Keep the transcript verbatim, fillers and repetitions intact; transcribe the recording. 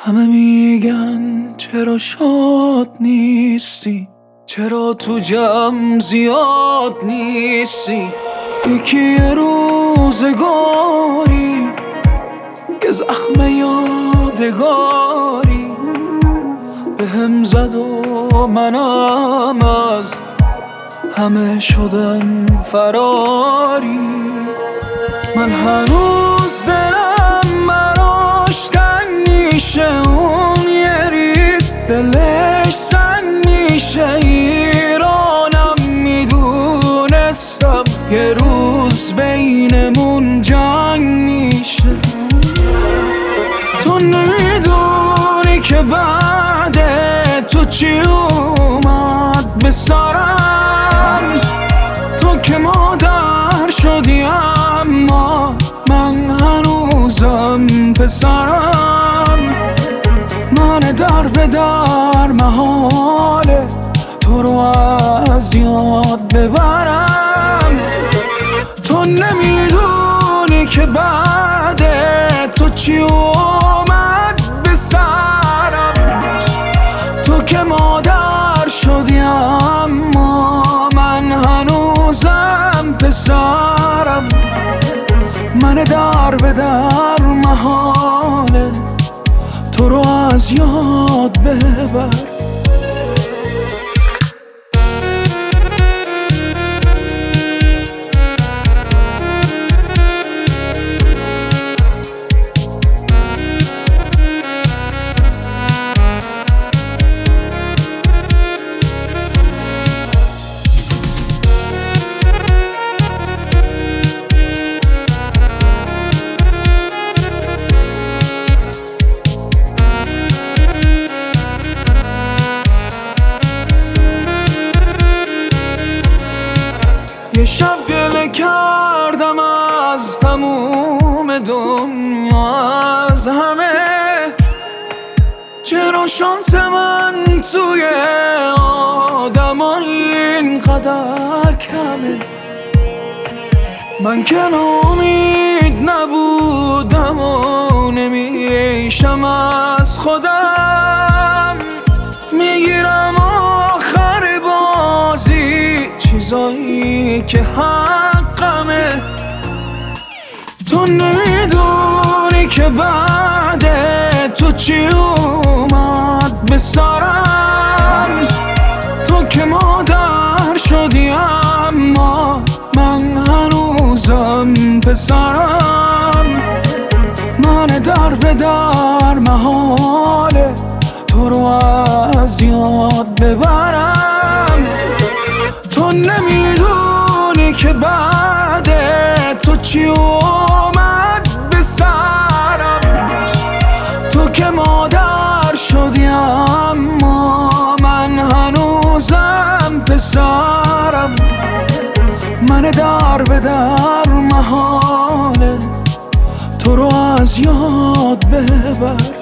همه میگن چرا شاد نیستی، چرا تو جمع زیاد نیستی. یکی یه روزگاری، یه زخم یادگاری بهم زد و منم از همه شدم فراری. من هنوز دلم براش تنگ میشه، اون یه ریز دلش سنگ میشه. ایرانم میدونستم یه روز بینمون جنگ میشه. تو نمیدونی که بعد تو چی اومد به سرم. تو که مادر شدی اما من هنوزم پسرم. من در به در محاله تو رو از یاد ببرم. تو نمیدونی که بعد تو چی اومد به سرم. تو که مادر شدی اما من هنوزم پسرم. من در به در محاله تو رو از یاد ببر. یه شب گله کردم از تموم دنیا، از همه. چرا شانس من توی آدم اینقدر کمه؟ من که امید نبودم و نمیشم از خودم. میگیرم آخر بازی چیزایی که حقمه. تو نمیدونی که بعد تو چی اومد به سرم. تو که مادر شدی اما من هنوزم پسرم. من در به در محاله تو رو از یاد ببرم. تو نمیدونی که بعد تو چی اومد به سرم. تو که مادر شدی اما من هنوزم پسرم. من در به در محاله تو رو از یاد ببر.